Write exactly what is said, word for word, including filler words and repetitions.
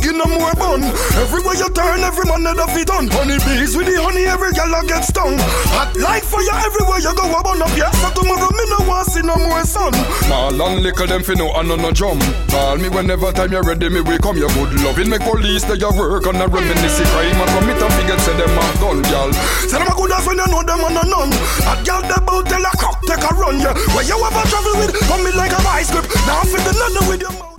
give no more bun. Everywhere you turn, every man head of it on. Honey bees with the honey, every gal a get stung. Hot like fire everywhere you go, a burn up. Yes, so tomorrow me no want see no more sun. Mal and liquor them fi no and no jump. Call me whenever time you're ready, me we come. Your good loving make police that you work on a reminisce crime and commit and forget say them have gun, gal. Say them a good as when you know them and a none. A gal they bout tell a cock take a run, yeah. Where you ever travel with, come me like a bicycle. Now fit the none with your mouth.